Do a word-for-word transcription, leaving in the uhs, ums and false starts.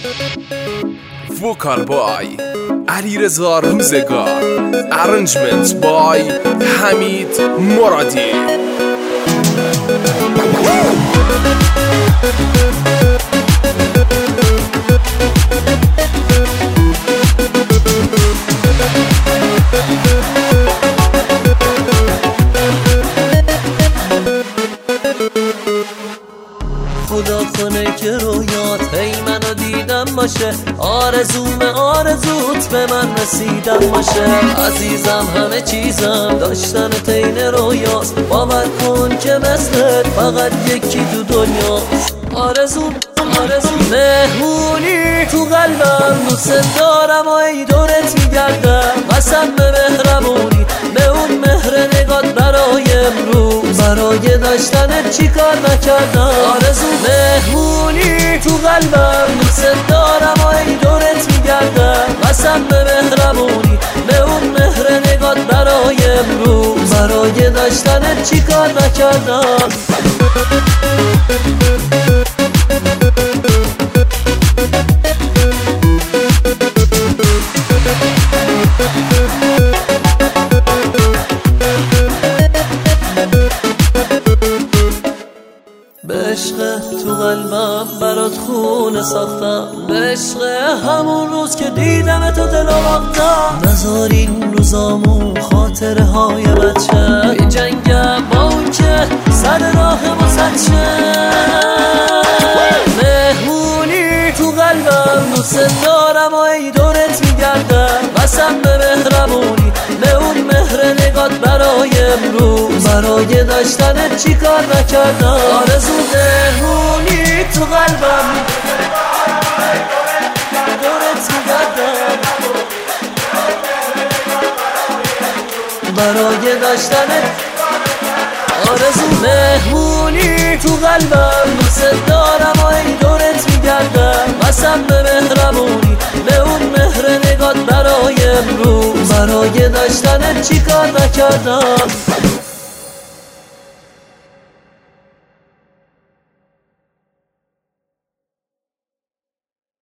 وکال بای علیرضا روزگار، ارنجمنت بای حمید مرادی. خدا کنه که رویات هی منو دیدم باشه، آرزوم آرزوت به من رسیدم باشه. عزیزم همه چیزم داشتن تین رویاست، باور کن که مثلت فقط یکی تو دنیاست. آرزوم آرزوم مهمونی تو قلبم، دوست دارم و ای دورت میگردم. قسم به مهربونی به اون مهر نگات برای امروز، برای داشتنت چی کار نکردم. آرزو مهمونی تو قلبم، دوست دارم و ای دورت میگردم. قسم به مهربونی به اون مهر نگات برای امروز، برای داشتنت چی کار نکردم. به عشق تو قلبم برات خونه ساختم، به عشق همون روز که دیدم تو دل آوردم. نذار این روزامو خاطره های بچه، بی جنگم با اون که سر راه واسط شه. مهمونی تو قلبم، دوست دارم و ای دورت میگردم. قسم به مهربونی به اون مهر نگات برای امروز، برای داشتنت چی کار نکردم. آرزو مهمونی تو قلبم، دورت میگردم. برای داشتنت آرزو مهمونی تو قلبم، دوست دارم و ای دورت میگردم. قسم به مهربونی به اون مهر نگات برای امروز، برای داشتنت چی کار نکردم.